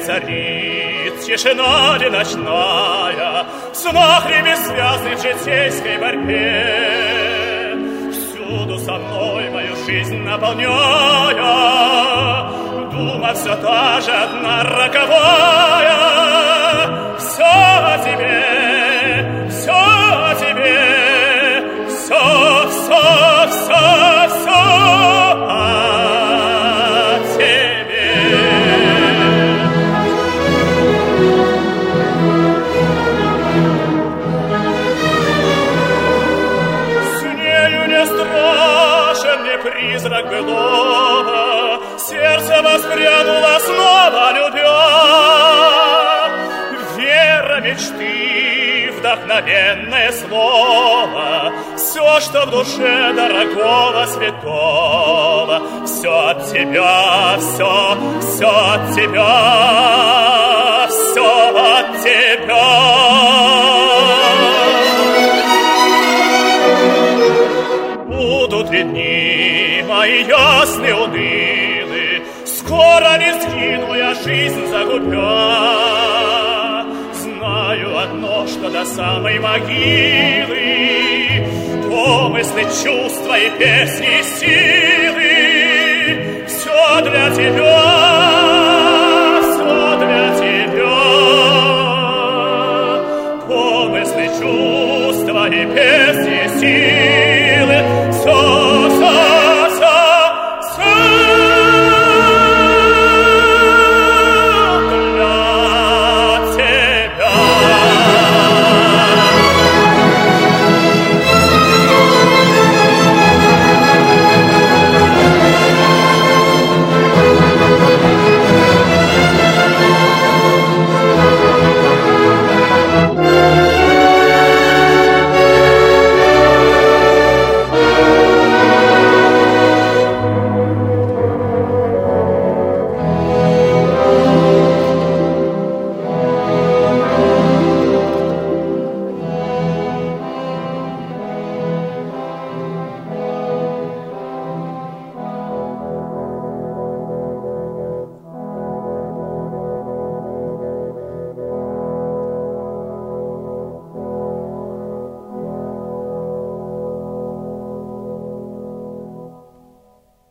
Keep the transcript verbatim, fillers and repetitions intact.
царит тишина ли ночная, в снах ли бессвязной в житейской борьбе. Всюду со мной мою жизнь наполняя, дума все та же одна роковая. Все о тебе, все о тебе, все, все, все, все о тебе. С нею не страшен мне призрак былого, сердце воспрянуло снова любя. Вера мечты, вдохновенное слово, все, что в душе дорогого, святого, все от тебя, все, все от тебя, все от тебя. Будут ли дни мои ясные, унылы, скоро ли сгину я жизнь загубя? Знаю одно, что до самой могилы помыслы, чувства и песни, силы все для тебя, все для тебя. Помыслы, чувства и песни, силы